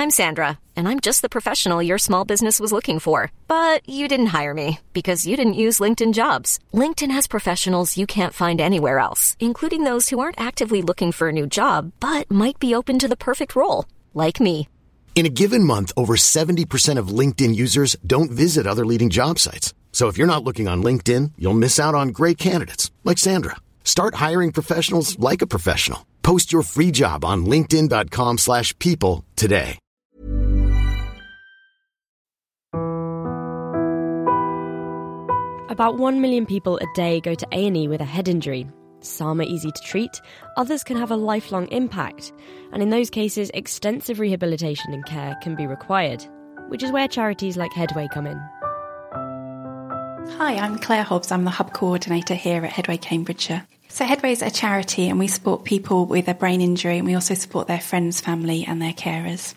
I'm Sandra, and I'm just the professional your small business was looking for. But you didn't hire me because you didn't use LinkedIn Jobs. LinkedIn has professionals you can't find anywhere else, including those who aren't actively looking for a new job, but might be open to the perfect role, like me. In a given month, over 70% of LinkedIn users don't visit other leading job sites. So if you're not looking on LinkedIn, you'll miss out on great candidates like Sandra. Start hiring professionals like a professional. Post your free job on linkedin.com/people today. About 1 million people a day go to A&E with a head injury. Some are easy to treat, others can have a lifelong impact, and in those cases, extensive rehabilitation and care can be required, which is where charities like Headway come in. Hi, I'm Claire Hobbs. I'm the Hub Coordinator here at Headway Cambridgeshire. So Headway is a charity and we support people with a brain injury, and we also support their friends, family and their carers.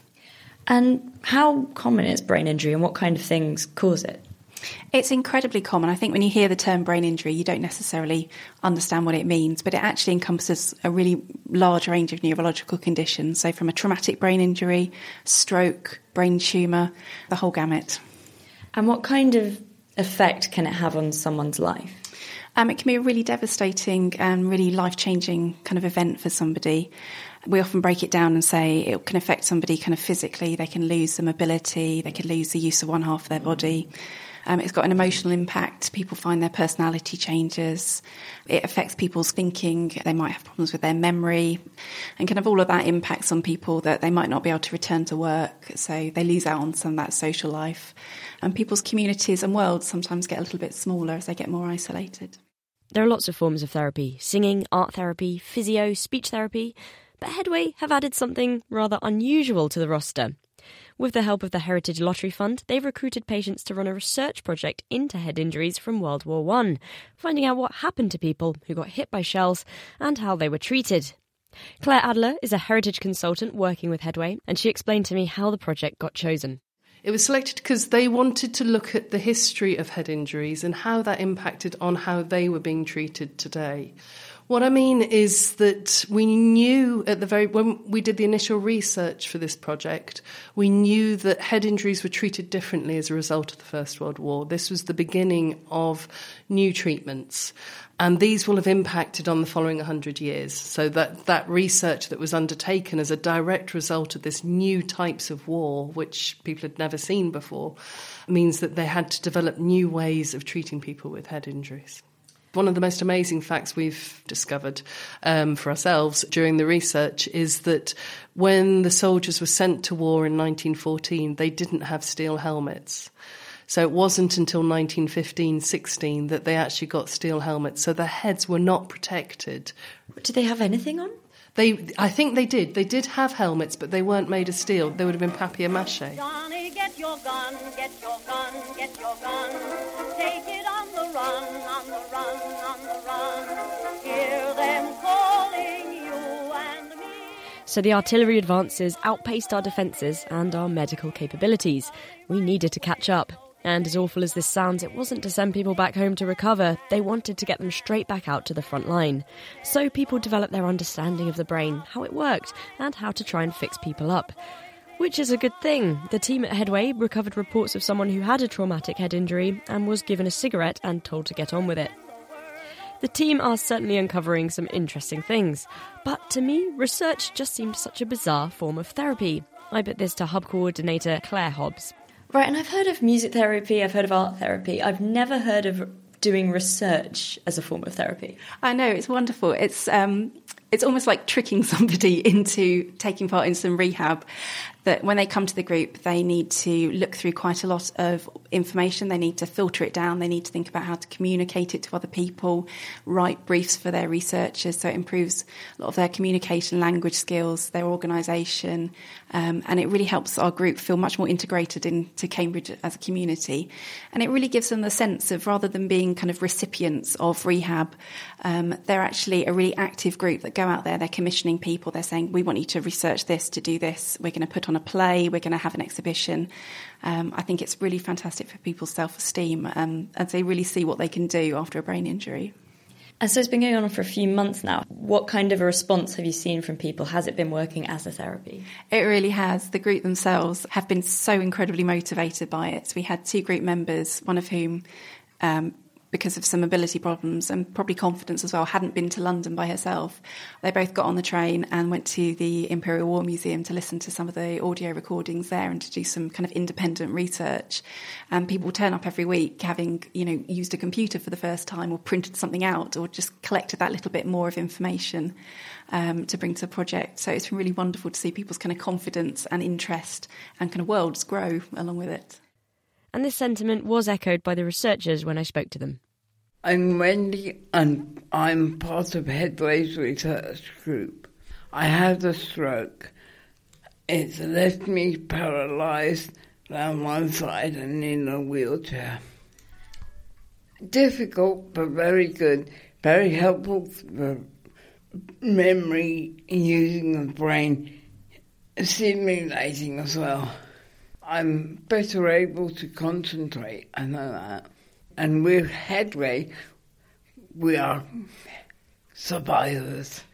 And how common is brain injury and what kind of things cause it? It's incredibly common. I think when you hear the term brain injury, you don't necessarily understand what it means, but it actually encompasses a really large range of neurological conditions. So from a traumatic brain injury, stroke, brain tumour, the whole gamut. And what kind of effect can it have on someone's life? It can be a really devastating and really life-changing kind of event for somebody. We often break it down and say it can affect somebody kind of physically. They can lose the mobility, they can lose the use of one half of their body. It's got an emotional impact. People find their personality changes. It affects people's thinking. They might have problems with their memory. And kind of all of that impacts on people that they might not be able to return to work. So they lose out on some of that social life. And people's communities and worlds sometimes get a little bit smaller as they get more isolated. There are lots of forms of therapy: singing, art therapy, physio, speech therapy. But Headway have added something rather unusual to the roster. With the help of the Heritage Lottery Fund, they've recruited patients to run a research project into head injuries from World War I, finding out what happened to people who got hit by shells and how they were treated. Claire Adler is a heritage consultant working with Headway, and she explained to me how the project got chosen. It was selected because they wanted to look at the history of head injuries and how that impacted on how they were being treated today. What I mean is that we knew when we did the initial research for this project, we knew that head injuries were treated differently as a result of the First World War. This was the beginning of new treatments, and these will have impacted on the following 100 years. So that research that was undertaken as a direct result of this new types of war, which people had never seen before, means that they had to develop new ways of treating people with head injuries. One of the most amazing facts we've discovered for ourselves during the research is that when the soldiers were sent to war in 1914, they didn't have steel helmets. So it wasn't until 1915-16 that they actually got steel helmets. So their heads were not protected. Did they have anything on? I think they did. They did have helmets, but they weren't made of steel. They would have been papier-mâché. Johnny, get your gun, get your gun, get your gun. Take it on the run, on the run, on the run. Hear them calling you and me. So the artillery advances outpaced our defences and our medical capabilities. We needed to catch up. And as awful as this sounds, it wasn't to send people back home to recover. They wanted to get them straight back out to the front line. So people developed their understanding of the brain, how it worked, and how to try and fix people up. Which is a good thing. The team at Headway recovered reports of someone who had a traumatic head injury and was given a cigarette and told to get on with it. The team are certainly uncovering some interesting things. But to me, research just seemed such a bizarre form of therapy. I put this to Hub Coordinator Claire Hobbs. Right, and I've heard of music therapy, I've heard of art therapy. I've never heard of doing research as a form of therapy. I know, it's wonderful. It's almost like tricking somebody into taking part in some rehab. That when they come to the group, they need to look through quite a lot of information. They need to filter it down. They need to think about how to communicate it to other people, write briefs for their researchers. So it improves a lot of their communication, language skills, their organisation. And it really helps our group feel much more integrated into Cambridge as a community. And it really gives them the sense of, rather than being kind of recipients of rehab, they're actually a really active group that go out there. They're commissioning people. They're saying, we want you to research this, to do this. We're going to put on a play, we're going to have an exhibition. I think it's really fantastic for people's self-esteem as they really see what they can do after a brain injury. And so it's been going on for a few months now. What kind of a response have you seen from people? Has it been working as a therapy? It really has. The group themselves have been so incredibly motivated by it. We had 2 group members, one of whom, because of some mobility problems and probably confidence as well, hadn't been to London by herself. They both got on the train and went to the Imperial War Museum to listen to some of the audio recordings there and to do some kind of independent research. And people turn up every week having, used a computer for the first time or printed something out or just collected that little bit more of information to bring to the project. So it's been really wonderful to see people's kind of confidence and interest and kind of worlds grow along with it. And this sentiment was echoed by the researchers when I spoke to them. I'm Wendy and I'm part of Headway's research group. I had a stroke. It's left me paralysed down one side and in a wheelchair. Difficult but very good, very helpful for memory, using the brain, stimulating as well. I'm better able to concentrate, I know that. And with Headway, we are survivors.